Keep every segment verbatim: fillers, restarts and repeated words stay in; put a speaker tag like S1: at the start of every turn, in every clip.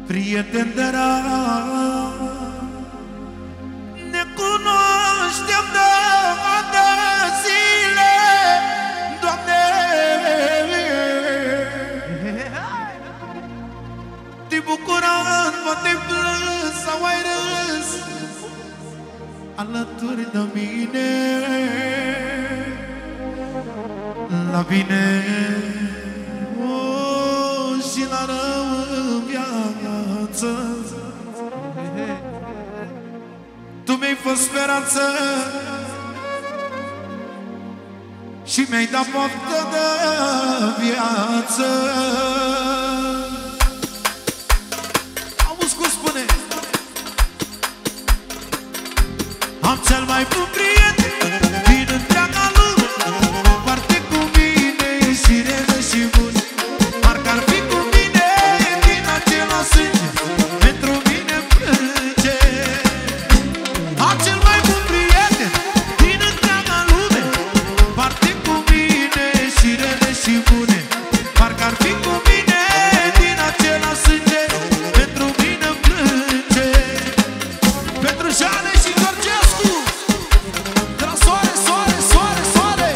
S1: prieten drag, ne cunoaștem de ani de zile, Doamne. Te-ai bucurat, poate-ai plâns sau ai râs alături de mine. La bine oh, și la rău în viață, tu mi-ai fost speranță și mi-ai dat poftă de viață. Auzi cum spune: am cel mai bun prieten din întreaga lume, parte cu mine și rele și bune. Parcă ar fi cu mine din același sânge, pentru mine plânge. Am cel mai bun prieten din întreaga lume, parte cu mine și rele și bune. Parcă ar fi cu mine din același sânge, pentru mine plânge. Pentru Jane și Georgescu, de la soare, soare, soare, soare.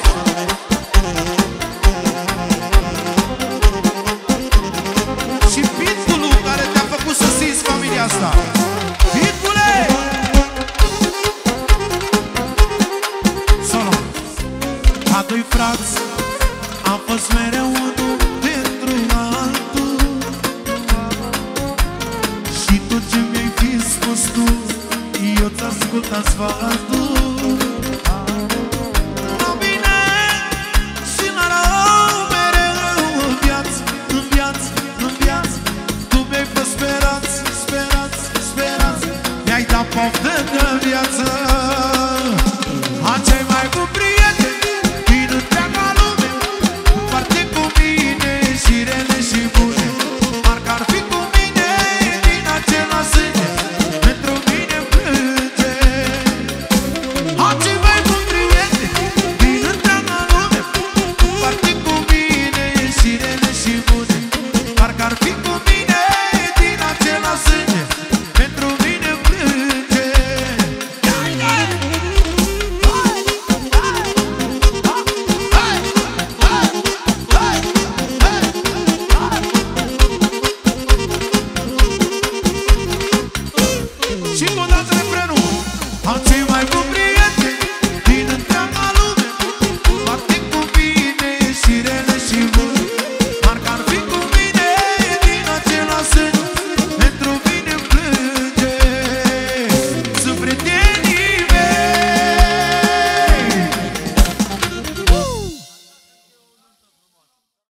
S1: Și Pitbull-ul care te-a făcut să simți familia asta. Pitbull-e! Solo. A doi frați am fost mereu unul pentru altul, și tot ce mi-ai fi spus tu, eu ți-ascultat sfatul. La bine și la rău, mereu în viață, în viață, în viață, tu mi-ai fost speranță, speranță, speranță, mi-ai dat poftă de viață. Am cei mai buni prieteni din întreaga lume, parte cu mine și rele și bune. Parcă ar fi cu mine din același sânge, pentru mine plânge. Am cei mai buni prieteni din întreaga lume, parte cu mine și rele și bune. Parcă ar fi cu mine